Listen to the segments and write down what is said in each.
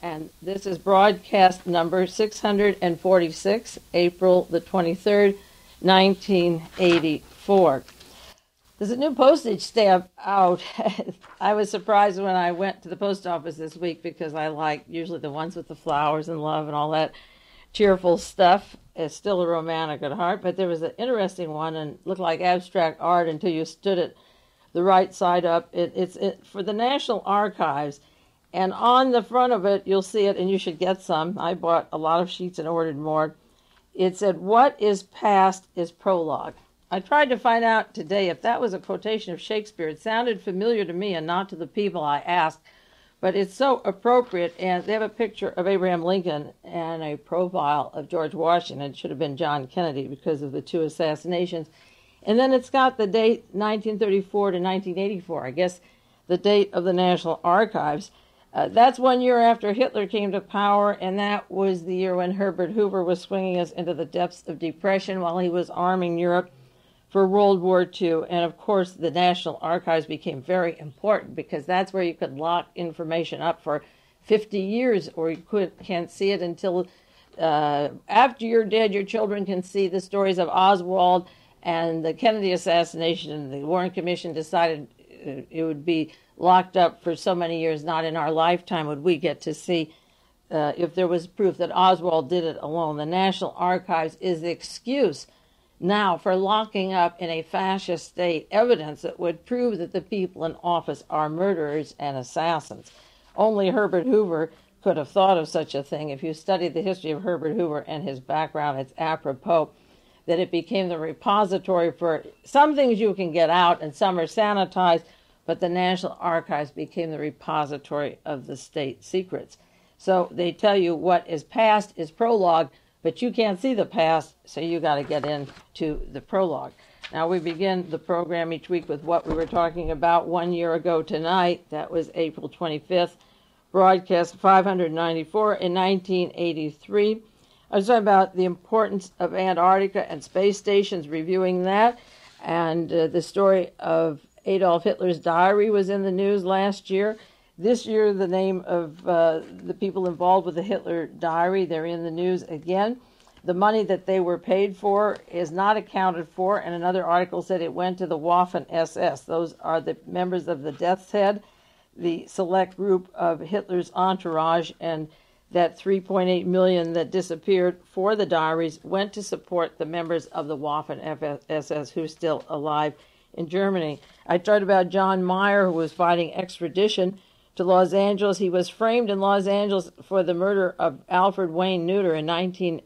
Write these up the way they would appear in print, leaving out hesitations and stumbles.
and this is broadcast number 646, April the 23rd, 1984. There's a new postage stamp out. I was surprised when I went to the post office this week because I like usually the ones with the flowers and love and all that cheerful stuff. It's still a romantic at heart, but there was an interesting one and looked like abstract art until you stood it the right side up. It's for the National Archives, and on the front of it, you'll see it, and you should get some. I bought a lot of sheets and ordered more. It said, "What is past is prologue." I tried to find out today if that was a quotation of Shakespeare. It sounded familiar to me and not to the people I asked, but it's so appropriate. And they have a picture of Abraham Lincoln and a profile of George Washington. It should have been John Kennedy because of the two assassinations. And then it's got the date 1934 to 1984, I guess the date of the National Archives. That's 1 year after Hitler came to power, and that was the year when Herbert Hoover was swinging us into the depths of depression while he was arming Europe for World War II. And of course, the National Archives became very important because that's where you could lock information up for 50 years, or you can't see it until after you're dead. Your children can see the stories of Oswald and the Kennedy assassination, and the Warren Commission decided it would be locked up for so many years. Not in our lifetime would we get to see if there was proof that Oswald did it alone. The National Archives is the excuse now for locking up in a fascist state evidence that would prove that the people in office are murderers and assassins. Only Herbert Hoover could have thought of such a thing. If you study the history of Herbert Hoover and his background, it's apropos that it became the repository for some things you can get out and some are sanitized, but the National Archives became the repository of the state secrets. So they tell you what is past is prologue, but you can't see the past, so you got to get into the prologue. Now, we begin the program each week with what we were talking about 1 year ago tonight. That was April 25th, broadcast 594 in 1983. I was talking about the importance of Antarctica and space stations, reviewing that, and the story of Adolf Hitler's diary was in the news last year. This year, the name of the people involved with the Hitler diary, they're in the news again. The money that they were paid for is not accounted for, and another article said it went to the Waffen-SS. Those are the members of the Death's Head, the select group of Hitler's entourage, and that $3.8 million that disappeared for the diaries went to support the members of the Waffen-SS who are still alive in Germany. I talked about John Meyer, who was fighting extradition to Los Angeles. He was framed in Los Angeles for the murder of Alfred Wayne Neuter in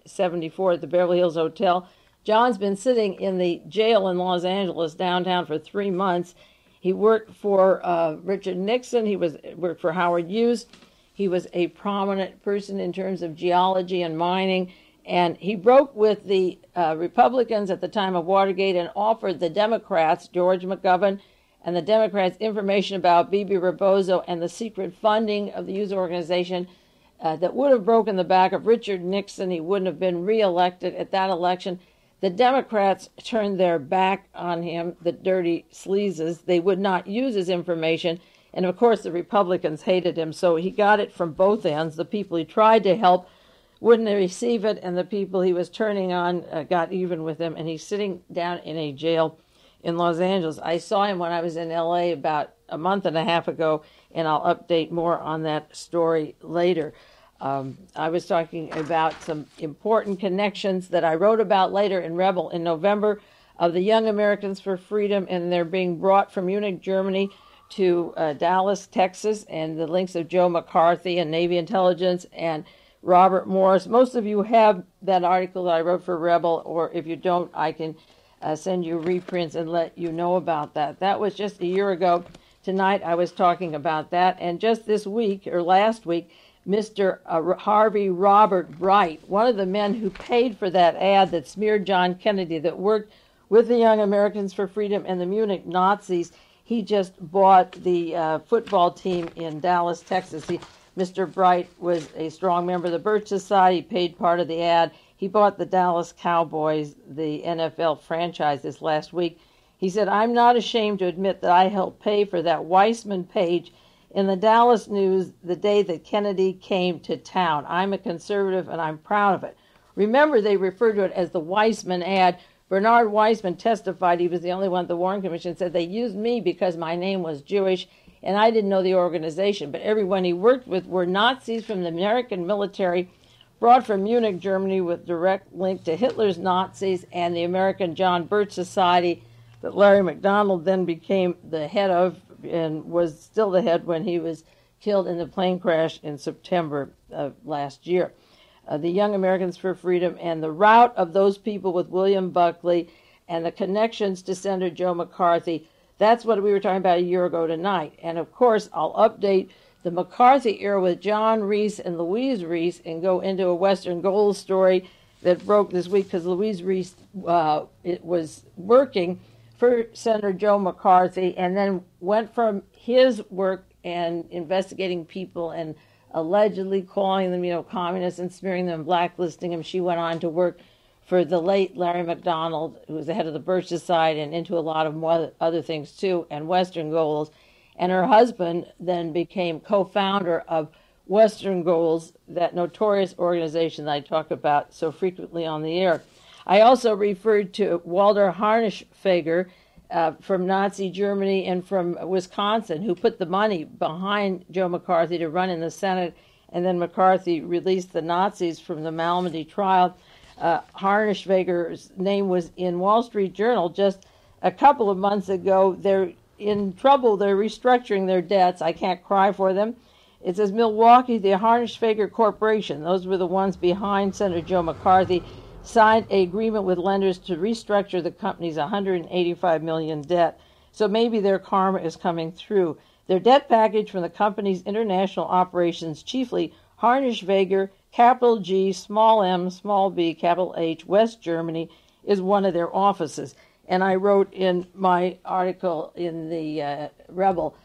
1974 at the Beverly Hills Hotel. John's been sitting in the jail in Los Angeles downtown for 3 months. He worked for Richard Nixon. He worked for Howard Hughes. He was a prominent person in terms of geology and mining, and he broke with the Republicans at the time of Watergate and offered the Democrats, George McGovern, and the Democrats information about Bibi Rebozo and the secret funding of the youth organization that would have broken the back of Richard Nixon. He wouldn't have been reelected at that election. The Democrats turned their back on him, the dirty sleazes. They would not use his information. And, of course, the Republicans hated him, so he got it from both ends. The people he tried to help wouldn't receive it, and the people he was turning on got even with him, and he's sitting down in a jail in Los Angeles. I saw him when I was in L.A. about a month and a half ago, and I'll update more on that story later. I was talking about some important connections that I wrote about later in Rebel in November of the Young Americans for Freedom, and they're being brought from Munich, Germany, to Dallas, Texas, and the links of Joe McCarthy and Navy intelligence and Robert Morris. Most of you have that article that I wrote for Rebel, or if you don't, I can send you reprints and let you know about that. That was just a year ago. Tonight I was talking about that. And just this week, or last week, Mr. Harvey Robert Bright, one of the men who paid for that ad that smeared John Kennedy, that worked with the Young Americans for Freedom and the Munich Nazis, he just bought the football team in Dallas, Texas. Mr. Bright was a strong member of the Birch Society, paid part of the ad. He bought the Dallas Cowboys, the NFL franchise, this last week. He said, "I'm not ashamed to admit that I helped pay for that Weissman page in the Dallas News the day that Kennedy came to town. I'm a conservative and I'm proud of it. Remember, they referred to it as the Weissman ad. Bernard Weissman testified, he was the only one at the Warren Commission, said they used me because my name was Jewish and I didn't know the organization. But everyone he worked with were Nazis from the American military, brought from Munich, Germany, with direct link to Hitler's Nazis and the American John Birch Society that Larry McDonald then became the head of and was still the head when he was killed in the plane crash in September of last year. The Young Americans for Freedom, and the route of those people with William Buckley and the connections to Senator Joe McCarthy. That's what we were talking about a year ago tonight. And of course, I'll update the McCarthy era with John Reese and Louise Reese and go into a Western Gold story that broke this week because Louise Reese it was working for Senator Joe McCarthy and then went from his work and investigating people and allegedly calling them, communists and smearing them, blacklisting them. She went on to work for the late Larry McDonald, who was the head of the Birch Society, and into a lot of more other things too, and Western Goals. And her husband then became co-founder of Western Goals, that notorious organization that I talk about so frequently on the air. I also referred to Walter Harnischfeger from Nazi Germany and from Wisconsin, who put the money behind Joe McCarthy to run in the Senate, and then McCarthy released the Nazis from the Malmedy trial. Harnischfeger's name was in Wall Street Journal just a couple of months ago. They're in trouble. They're restructuring their debts. I can't cry for them. It says Milwaukee, the Harnischfeger Corporation, those were the ones behind Senator Joe McCarthy, signed an agreement with lenders to restructure the company's $185 million debt. So maybe their karma is coming through. Their debt package from the company's international operations, chiefly Harnischfeger, capital G, small m, small b, capital H, West Germany, is one of their offices. And I wrote in my article in the Rebel,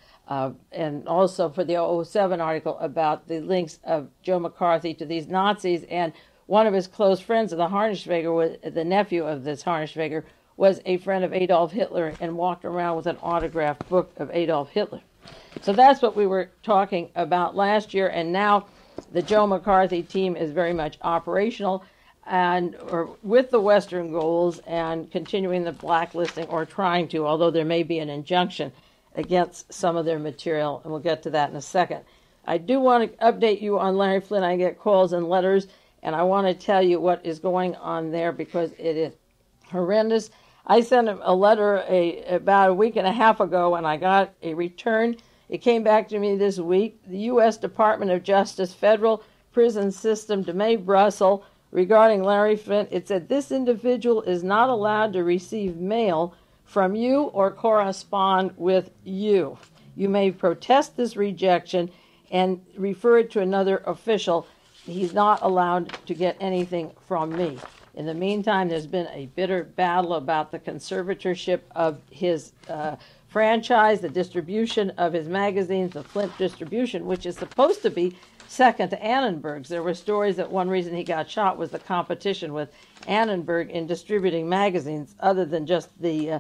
and also for the 007 article, about the links of Joe McCarthy to these Nazis. And one of his close friends of the Harnischfeger, the nephew of this Harnischfeger, was a friend of Adolf Hitler and walked around with an autographed book of Adolf Hitler. So that's what we were talking about last year, and now the Joe McCarthy team is very much operational and or with the Western Goals and continuing the blacklisting, or trying to, although there may be an injunction against some of their material, and we'll get to that in a second. I do want to update you on Larry Flynn. I get calls and letters, and I want to tell you what is going on there because it is horrendous. I sent him a letter about a week and a half ago, and I got a return. It came back to me this week. The U.S. Department of Justice Federal Prison System, DeMay Brussels, regarding Larry Flynn, it said this individual is not allowed to receive mail from you or correspond with you. You may protest this rejection and refer it to another official. He's not allowed to get anything from me. In the meantime, there's been a bitter battle about the conservatorship of his franchise, the distribution of his magazines, the Flint distribution, which is supposed to be second to Annenberg's. There were stories that one reason he got shot was the competition with Annenberg in distributing magazines, other than just the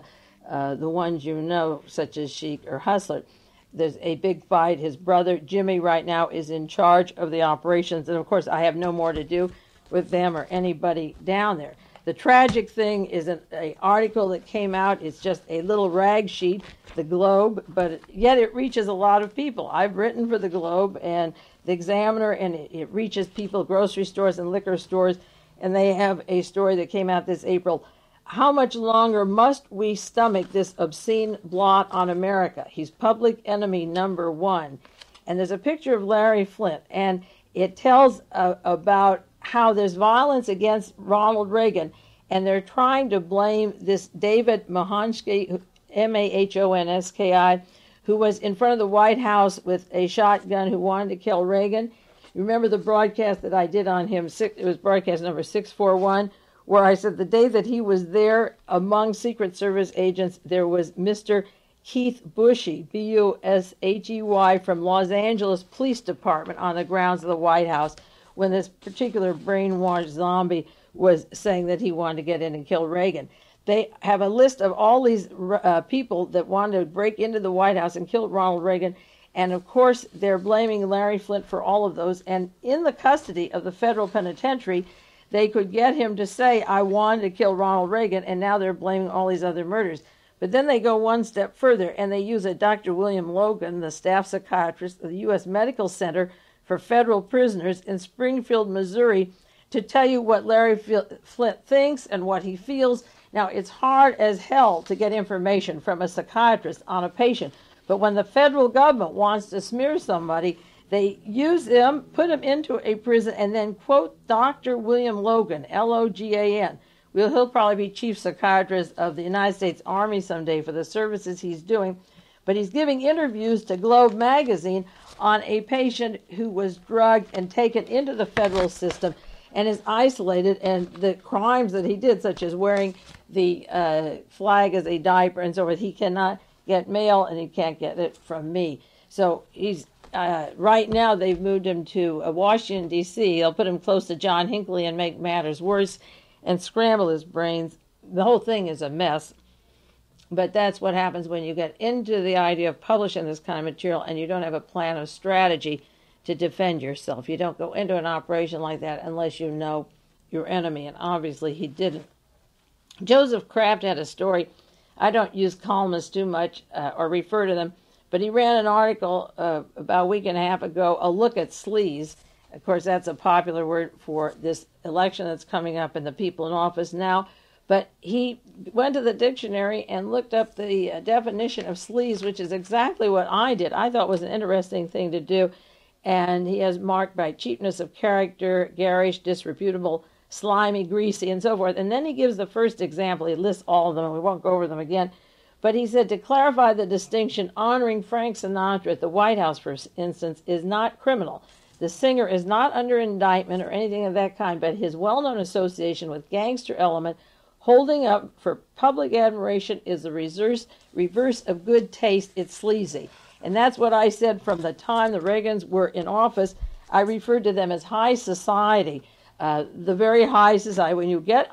ones such as Chic or Hustler. There's a big fight. His brother, Jimmy, right now is in charge of the operations, and of course I have no more to do with them or anybody down there. The tragic thing is an article that came out. It's just a little rag sheet, the Globe, but yet it reaches a lot of people. I've written for the Globe and the Examiner, and it reaches people, grocery stores and liquor stores, and they have a story that came out this April. How much longer must we stomach this obscene blot on America? He's public enemy number one. And there's a picture of Larry Flynn, and it tells about how there's violence against Ronald Reagan, and they're trying to blame this David Mahonsky, Mahonski, who was in front of the White House with a shotgun who wanted to kill Reagan. You remember the broadcast that I did on him? It was broadcast number 641, where I said the day that he was there among Secret Service agents, there was Mr. Keith Bushey, B-U-S-H-E-Y, from Los Angeles Police Department on the grounds of the White House, when this particular brainwashed zombie was saying that he wanted to get in and kill Reagan. They have a list of all these people that wanted to break into the White House and kill Ronald Reagan, And of course, they're blaming Larry Flynt for all of those. And in the custody of the federal penitentiary, they could get him to say, I wanted to kill Ronald Reagan, and now they're blaming all these other murders. But then they go one step further, and they use a Dr. William Logan, the staff psychiatrist of the U.S. Medical Center for Federal Prisoners in Springfield, Missouri, to tell you what Larry Flynt thinks and what he feels. Now, it's hard as hell to get information from a psychiatrist on a patient, but when the federal government wants to smear somebody, they use them, put them into a prison, and then quote Dr. William Logan, Logan. Well, he'll probably be chief psychiatrist of the United States Army someday for the services he's doing. But he's giving interviews to Globe magazine on a patient who was drugged and taken into the federal system and is isolated, and the crimes that he did, such as wearing the flag as a diaper and so forth, he cannot get mail, and he can't get it from me. So he's right now they've moved him to Washington, D.C. They'll put him close to John Hinckley and make matters worse and scramble his brains. The whole thing is a mess. But that's what happens when you get into the idea of publishing this kind of material and you don't have a plan or strategy to defend yourself. You don't go into an operation like that unless you know your enemy, and obviously he didn't. Joseph Kraft had a story. I don't use columnists too much or refer to them, but he ran an article about a week and a half ago, A Look at Sleaze. Of course, that's a popular word for this election that's coming up and the people in office now. But he went to the dictionary and looked up the definition of sleaze, which is exactly what I did. I thought was an interesting thing to do. And he has marked by cheapness of character, garish, disreputable, slimy, greasy, and so forth. And then he gives the first example. He lists all of them, and we won't go over them again. But he said, to clarify the distinction, honoring Frank Sinatra at the White House, for instance, is not criminal. The singer is not under indictment or anything of that kind, but his well-known association with gangster element holding up for public admiration is the reverse of good taste. It's sleazy. And that's what I said from the time the Reagans were in office. I referred to them as high society, the very high society. When you get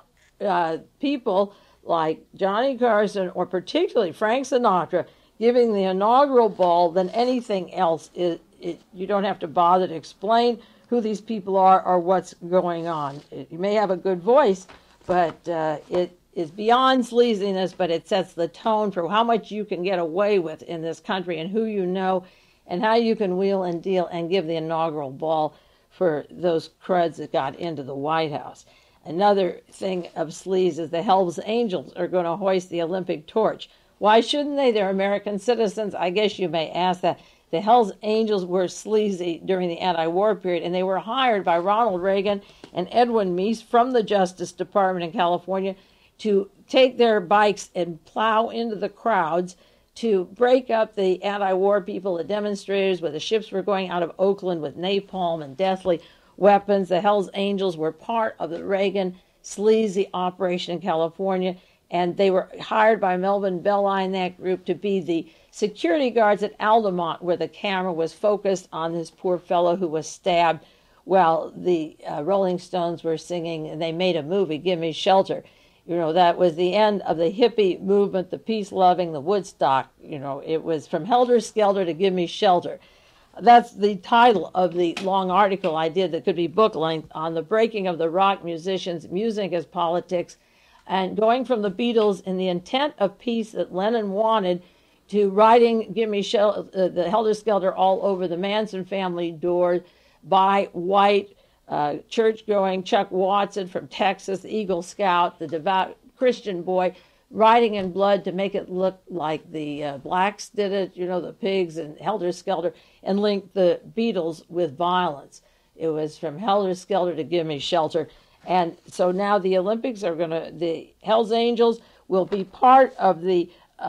people like Johnny Carson or particularly Frank Sinatra giving the inaugural ball, then anything else, you don't have to bother to explain who these people are or what's going on. You may have a good voice, but it is beyond sleaziness, but it sets the tone for how much you can get away with in this country and who you know and how you can wheel and deal and give the inaugural ball for those creds that got into the White House. Another thing of sleaze is the Hells Angels are going to hoist the Olympic torch. Why shouldn't they? They're American citizens. I guess you may ask that. The Hells Angels were sleazy during the anti-war period, and they were hired by Ronald Reagan and Edwin Meese from the Justice Department in California to take their bikes and plow into the crowds to break up the anti-war people, the demonstrators, where the ships were going out of Oakland with napalm and deathly weapons. The Hells Angels were part of the Reagan sleazy operation in California, and they were hired by Melvin Belli and that group to be the security guards at Altamont, where the camera was focused on this poor fellow who was stabbed while the Rolling Stones were singing, and they made a movie, Give Me Shelter. You know, that was the end of the hippie movement, the peace-loving, the Woodstock. You know, it was from Helter Skelter to Give Me Shelter. That's the title of the long article I did that could be book length on the breaking of the rock musicians, music as politics, and going from the Beatles in the intent of peace that Lennon wanted to writing Give Me Shelter, the Helter Skelter all over the Manson family door by white, church-going Chuck Watson from Texas, the Eagle Scout, the devout Christian boy, writing in blood to make it look like the blacks did it, you know, the pigs and Helter Skelter, and link the Beatles with violence. It was from Helter Skelter to Give Me Shelter. And so now the Olympics are the Hells Angels will be part of the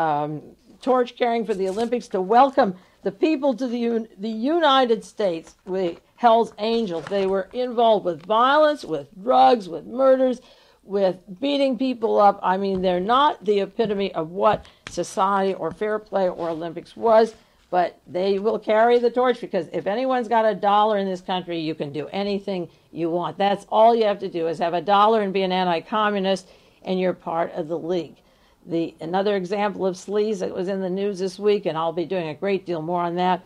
torch carrying for the Olympics to welcome the people to the United States with Hells Angels. They were involved with violence, with drugs, with murders, with beating people up. I mean, they're not the epitome of what society or fair play or Olympics was, but they will carry the torch because if anyone's got $1 in this country, you can do anything you want. That's all you have to do is have $1 and be an anti-communist, and you're part of the league. Another example of sleaze that was in the news this week, and I'll be doing a great deal more on that,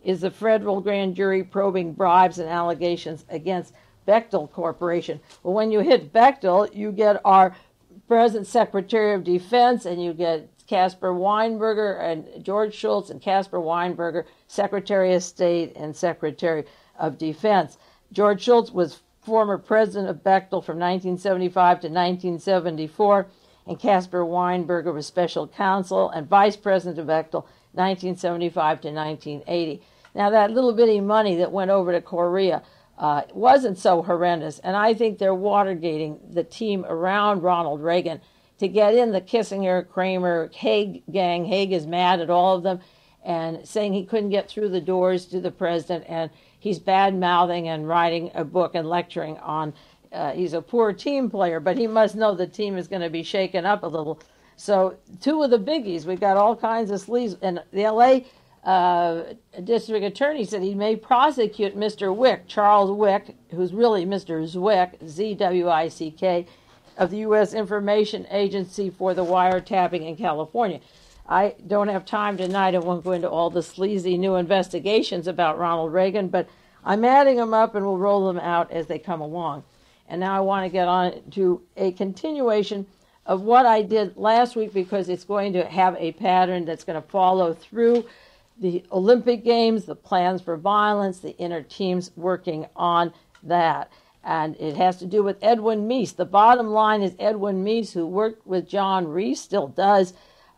is the federal grand jury probing bribes and allegations against Bechtel Corporation. Well, when you hit Bechtel, you get our present Secretary of Defense, and you get Caspar Weinberger and George Shultz and Caspar Weinberger, Secretary of State and Secretary of Defense. George Shultz was former president of Bechtel from 1975 to 1974, and Caspar Weinberger was special counsel and vice president of Bechtel 1975 to 1980. Now, that little bitty money that went over to Korea wasn't so horrendous, and I think they're watergating the team around Ronald Reagan to get in the Kissinger, Kramer, Haig gang. Haig is mad at all of them and saying he couldn't get through the doors to the president, and he's bad-mouthing and writing a book and lecturing on he's a poor team player, but he must know the team is going to be shaken up a little. So two of the biggies, we've got all kinds of sleaze. And the L.A. District Attorney said he may prosecute Mr. Wick, Charles Wick, who's really Mr. Zwick, Z-W-I-C-K, of the U.S. Information Agency for the wiretapping in California. I don't have time tonight. I won't go into all the sleazy new investigations about Ronald Reagan, but I'm adding them up and we'll roll them out as they come along. And now I want to get on to a continuation of what I did last week, because it's going to have a pattern that's going to follow through the Olympic Games, the plans for violence, the inner teams working on that. And it has to do with Edwin Meese. The bottom line is Edwin Meese, who worked with John Reese, still does,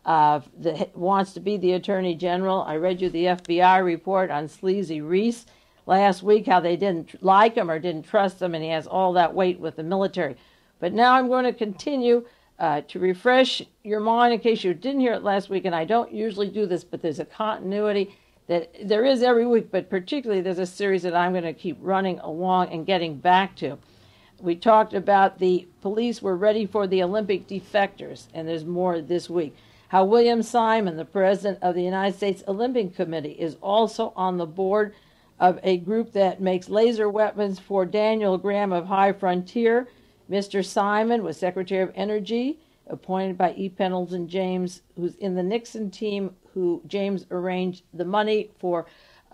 wants to be the Attorney General. I read you the FBI report on Sleazy Reese last week, how they didn't like him or didn't trust him, and he has all that weight with the military. But now I'm going to continue to refresh your mind in case you didn't hear it last week, and I don't usually do this, but there's a continuity that there is every week, but particularly there's a series that I'm going to keep running along and getting back to. We talked about the police were ready for the Olympic defectors, and there's more this week. How William Simon, the president of the United States Olympic Committee, is also on the board of a group that makes laser weapons for Daniel Graham of High Frontier. Mr. Simon was Secretary of Energy, appointed by E. Pendleton James, who's in the Nixon team, who James arranged the money for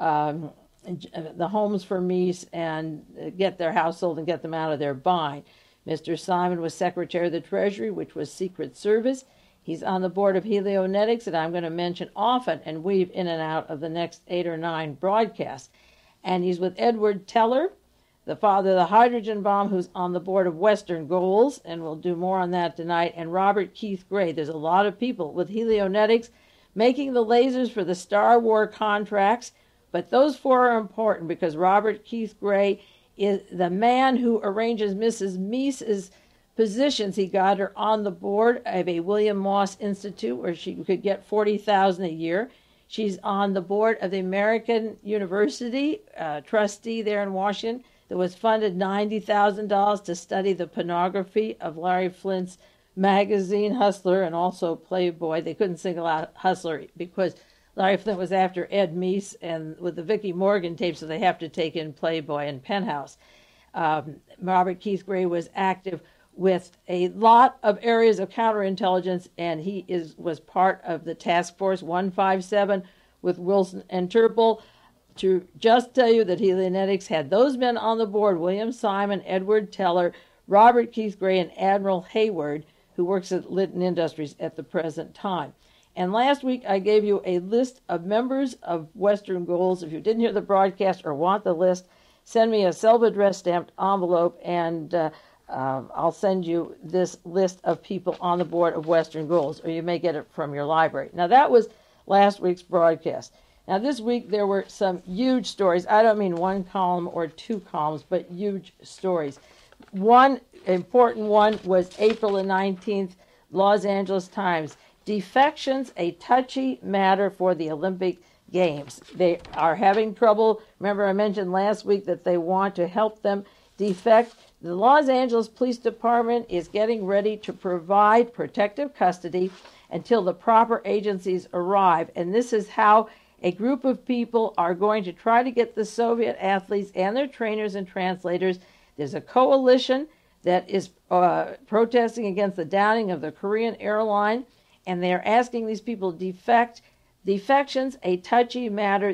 the homes for Meese and get their household and get them out of their bind. Mr. Simon was Secretary of the Treasury, which was Secret Service. He's on the board of Helionetics, that I'm going to mention often and weave in and out of the next 8 or 9 broadcasts. And he's with Edward Teller, the father of the hydrogen bomb, who's on the board of Western Goals, and we'll do more on that tonight, and Robert Keith Gray. There's a lot of people with Helionetics making the lasers for the Star War contracts, but those 4 are important because Robert Keith Gray is the man who arranges Mrs. Meese's positions. He got her on the board of a William Moss Institute where she could get $40,000 a year. She's on the board of the American University, trustee there in Washington, that was funded $90,000 to study the pornography of Larry Flint's magazine, Hustler, and also Playboy. They couldn't single out Hustler because Larry Flint was after Ed Meese and with the Vicki Morgan tape, so they have to take in Playboy and Penthouse. Robert Keith Gray was active with a lot of areas of counterintelligence, and he was part of the Task Force 157 with Wilson and Turple. To just tell you that Helionetics had those men on the board, William Simon, Edward Teller, Robert Keith Gray, and Admiral Hayward, who works at Litton Industries at the present time. And last week I gave you a list of members of Western Goals. If you didn't hear the broadcast or want the list, send me a self-addressed stamped envelope, and I'll send you this list of people on the board of Western Goals, or you may get it from your library. Now, that was last week's broadcast. Now, this week there were some huge stories. I don't mean 1 column or 2 columns, but huge stories. One important one was April the 19th, Los Angeles Times. Defections, a touchy matter for the Olympic Games. They are having trouble. Remember, I mentioned last week that they want to help them defect. The Los Angeles Police Department is getting ready to provide protective custody until the proper agencies arrive. And this is how a group of people are going to try to get the Soviet athletes and their trainers and translators. There's a coalition that is protesting against the downing of the Korean airline, and they're asking these people to defect. Defections, a touchy matter. The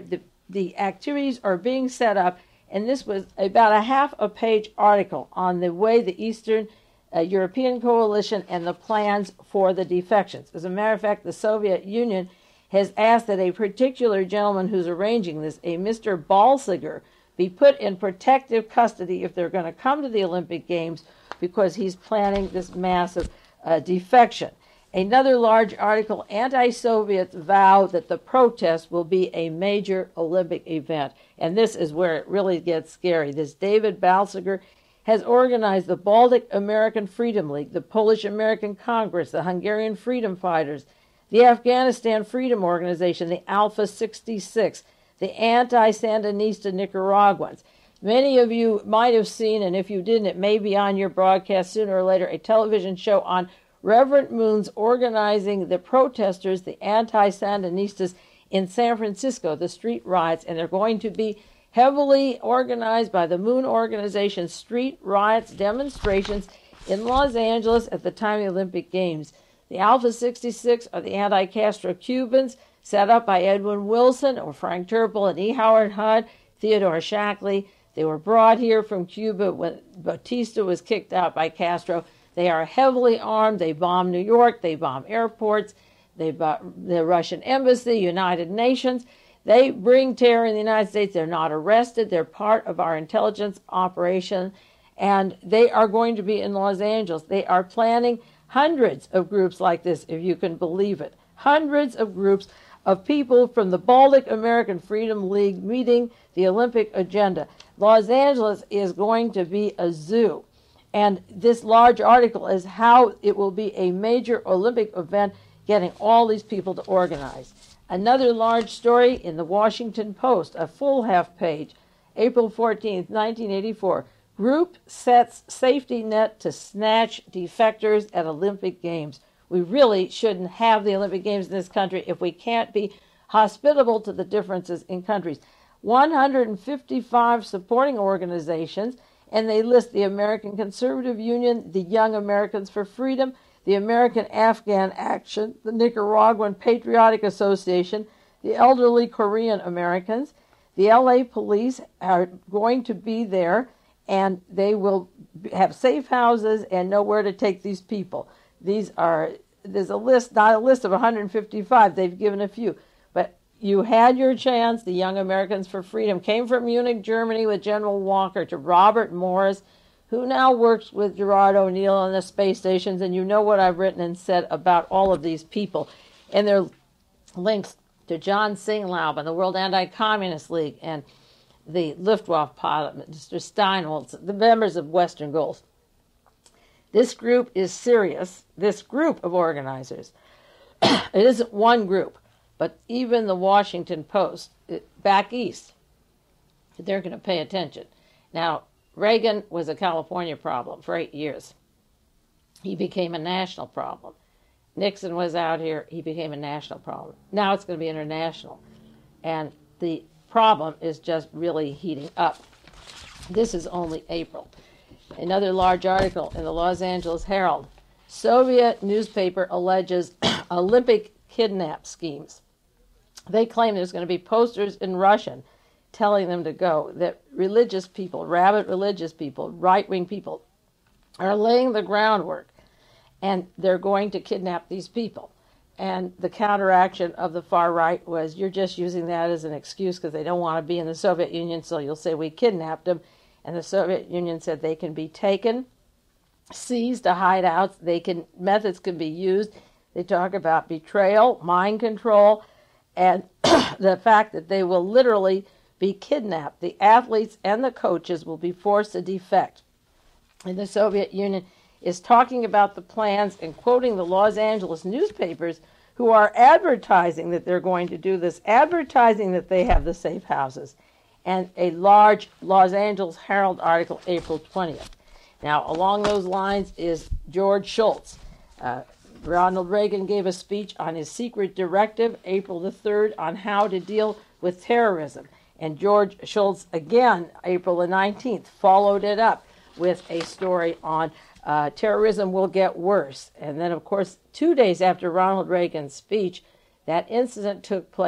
the activities are being set up, and this was about a half a page article on the way the Eastern European Coalition and the plans for the defections. As a matter of fact, the Soviet Union has asked that a particular gentleman who's arranging this, a Mr. Balsiger, be put in protective custody if they're going to come to the Olympic Games, because he's planning this massive defection. Another large article, anti-Soviets vow that the protest will be a major Olympic event. And this is where it really gets scary. This David Balsiger has organized the Baltic American Freedom League, the Polish American Congress, the Hungarian Freedom Fighters, the Afghanistan Freedom Organization, the Alpha 66, the anti-Sandinista Nicaraguans. Many of you might have seen, and if you didn't, it may be on your broadcast sooner or later, a television show on Reverend Moon's organizing the protesters, the anti-Sandinistas in San Francisco, the street riots, and they're going to be heavily organized by the Moon Organization, street riots, demonstrations in Los Angeles at the time of the Olympic Games. The Alpha 66 are the anti-Castro Cubans, set up by Edwin Wilson or Frank Turple and E. Howard Hunt, Theodore Shackley. They were brought here from Cuba when Batista was kicked out by Castro. They are heavily armed. They bomb New York. They bomb airports. They bomb the Russian embassy, United Nations. They bring terror in the United States. They're not arrested. They're part of our intelligence operation, and they are going to be in Los Angeles. They are planning hundreds of groups like this, if you can believe it. Hundreds of groups of people from the Baltic American Freedom League meeting the Olympic agenda. Los Angeles is going to be a zoo. And this large article is how it will be a major Olympic event, getting all these people to organize. Another large story in the Washington Post, a full half page, April 14th, 1984. Group sets safety net to snatch defectors at Olympic Games. We really shouldn't have the Olympic Games in this country if we can't be hospitable to the differences in countries. 155 supporting organizations, and they list the American Conservative Union, the Young Americans for Freedom, the American Afghan Action, the Nicaraguan Patriotic Association, the Elderly Korean Americans. The LA police are going to be there, and they will have safe houses and know where to take these people. There's a list, not a list of 155, they've given a few. But you had your chance. The Young Americans for Freedom came from Munich, Germany with General Walker to Robert Morris, who now works with Gerard O'Neill on the space stations, and you know what I've written and said about all of these people. And there are links to John Singlaub and the World Anti-Communist League and the Luftwaffe pilot, Mr. Steinholtz, the members of Western Goals. This group is serious, this group of organizers. It isn't one group, but even the Washington Post, back east, they're going to pay attention. Now, Reagan was a California problem for 8 years. He became a national problem. Nixon was out here, he became a national problem. Now it's going to be international. And the problem is just really heating up. This is only April. Another large article in the Los Angeles Herald. Soviet newspaper alleges Olympic kidnap schemes. They claim there's going to be posters in Russian telling them to go, that religious people, rabid religious people, right-wing people, are laying the groundwork, and they're going to kidnap these people. And the counteraction of the far right was, you're just using that as an excuse because they don't want to be in the Soviet Union, so you'll say we kidnapped them. And the Soviet Union said they can be taken, seized to hideouts, methods can be used. They talk about betrayal, mind control, and the fact that they will literally be kidnapped. The athletes and the coaches will be forced to defect. And the Soviet Union is talking about the plans and quoting the Los Angeles newspapers who are advertising that they're going to do this, advertising that they have the safe houses. And a large Los Angeles Herald article, April 20th. Now, along those lines is George Shultz. Ronald Reagan gave a speech on his secret directive, April the 3rd, on how to deal with terrorism. And George Shultz, again, April the 19th, followed it up with a story on terrorism will get worse. And then, of course, 2 days after Ronald Reagan's speech, that incident took place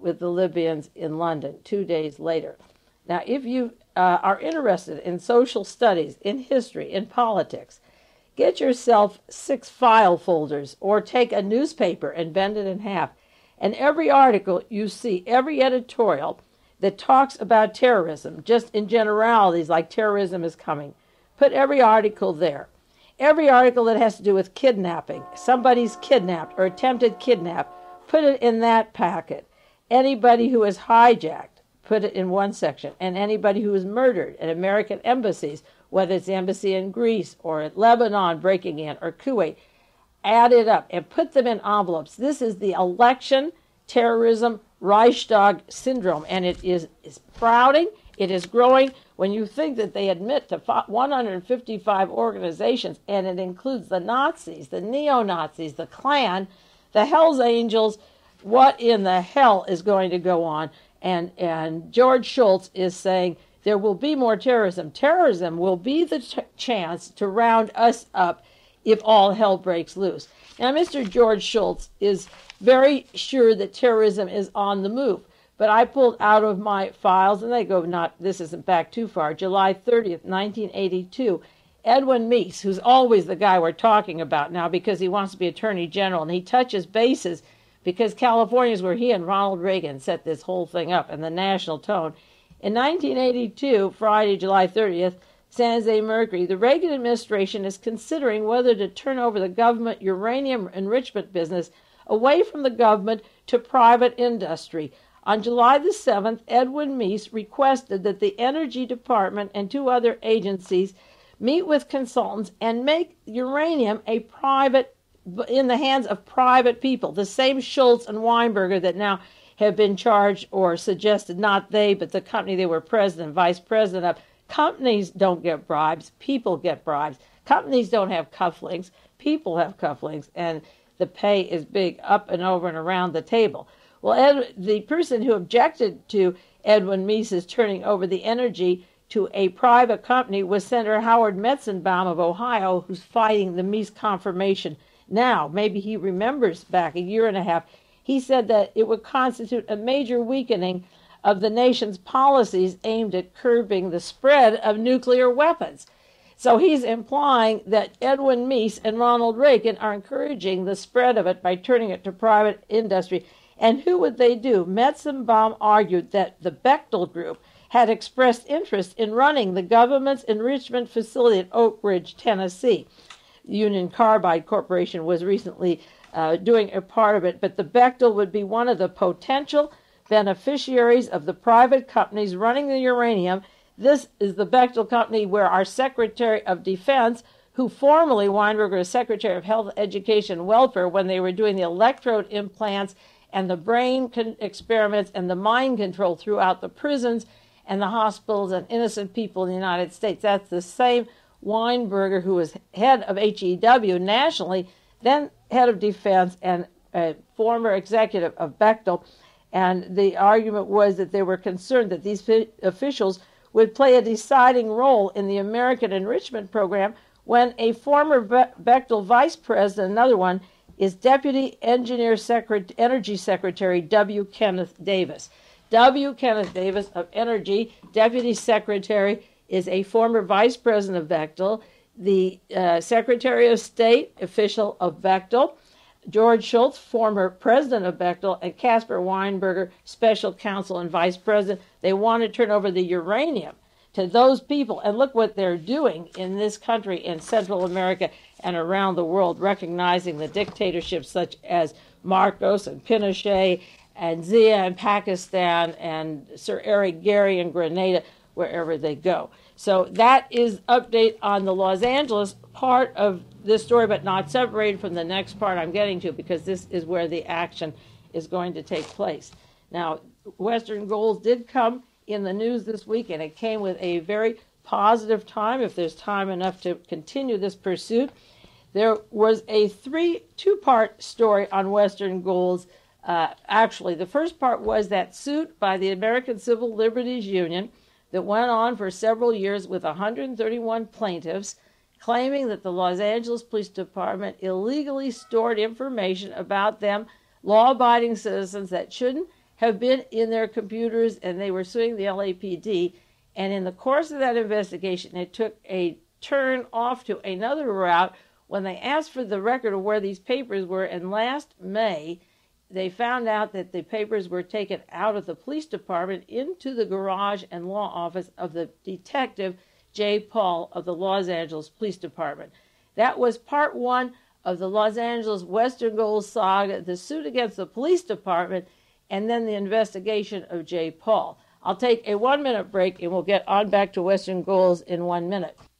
with the Libyans in London 2 days later. Now, if you are interested in social studies, in history, in politics, get yourself 6 file folders or take a newspaper and bend it in half. And every article you see, every editorial that talks about terrorism, just in generalities like terrorism is coming, put every article there. Every article that has to do with kidnapping, somebody's kidnapped or attempted kidnap, put it in that packet. Anybody who is hijacked, put it in one section. And anybody who is murdered at American embassies, whether it's the embassy in Greece or at Lebanon breaking in or Kuwait, add it up and put them in envelopes. This is the election terrorism Reichstag syndrome, and it is sprouting. It is growing. When you think that they admit to 155 organizations, and it includes the Nazis, the neo-Nazis, the Klan, the Hells Angels, what in the hell is going to go on? And George Shultz is saying there will be more terrorism. Terrorism will be the chance to round us up if all hell breaks loose. Now, Mr. George Shultz is very sure that terrorism is on the move. But I pulled out of my files, and they go this isn't back too far, July 30th, 1982, Edwin Meese, who's always the guy we're talking about now because he wants to be Attorney General, and he touches bases because California is where he and Ronald Reagan set this whole thing up and the national tone. In 1982, Friday, July 30th, San Jose Mercury, the Reagan administration is considering whether to turn over the government uranium enrichment business away from the government to private industry. On July the 7th, Edwin Meese requested that the Energy Department and 2 other agencies meet with consultants and make uranium in the hands of private people, the same Shultz and Weinberger that now have been charged or suggested, not they, but the company they were president, vice president of. Companies don't get bribes, people get bribes. Companies don't have cufflinks, people have cufflinks, and the pay is big up and over and around the table. Well, the person who objected to Edwin Meese's turning over the energy to a private company was Senator Howard Metzenbaum of Ohio, who's fighting the Meese confirmation now. Maybe he remembers back a year and a half. He said that it would constitute a major weakening of the nation's policies aimed at curbing the spread of nuclear weapons. So he's implying that Edwin Meese and Ronald Reagan are encouraging the spread of it by turning it to private industry. And who would they do? Metzenbaum argued that the Bechtel Group had expressed interest in running the government's enrichment facility at Oak Ridge, Tennessee. Union Carbide Corporation was recently doing a part of it, but the Bechtel would be one of the potential beneficiaries of the private companies running the uranium. This is the Bechtel company where our Secretary of Defense, who formerly Weinberger was Secretary of Health, Education, and Welfare when they were doing the electrode implants and the brain experiments and the mind control throughout the prisons and the hospitals and innocent people in the United States. That's the same Weinberger who was head of HEW nationally, then head of defense and a former executive of Bechtel. And the argument was that they were concerned that these officials would play a deciding role in the American enrichment program when a former Bechtel vice president, another one, is Deputy Energy Secretary W. Kenneth Davis. W. Kenneth Davis of Energy, Deputy Secretary, is a former vice president of Bechtel, the Secretary of State official of Bechtel, George Shultz, former president of Bechtel, and Caspar Weinberger, special counsel and vice president. They want to turn over the uranium to those people. And look what they're doing in this country, in Central America and around the world, recognizing the dictatorships such as Marcos and Pinochet and Zia in Pakistan and Sir Eric Gary in Grenada, wherever they go. So that is update on the Los Angeles part of this story, but not separated from the next part I'm getting to, because this is where the action is going to take place. Now, Western Gold did come in the news this week, and it came with a very positive time, if there's time enough to continue this pursuit. There was a two-part story on Western Gold's. Actually, the first part was that suit by the American Civil Liberties Union that went on for several years with 131 plaintiffs, claiming that the Los Angeles Police Department illegally stored information about them, law-abiding citizens, that shouldn't have been in their computers, and they were suing the LAPD. And in the course of that investigation, it took a turn off to another route when they asked for the record of where these papers were. And last May, they found out that the papers were taken out of the police department into the garage and law office of the detective Jay Paul of the Los Angeles Police Department. That was part one of the Los Angeles Western Gold saga, the suit against the police department, and then the investigation of Jay Paul. I'll take a 1-minute break, and we'll get on back to Western Goals in 1 minute.